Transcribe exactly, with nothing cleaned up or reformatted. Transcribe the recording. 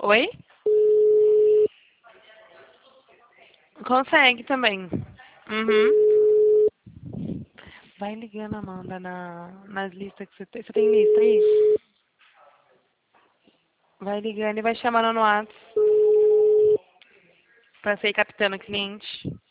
Oi? Consegue também. Uhum. Vai ligando, Amanda, na, nas listas que você tem. Você tem lista aí? Vai ligando e vai chamando no WhatsApp pra você ir captando cliente.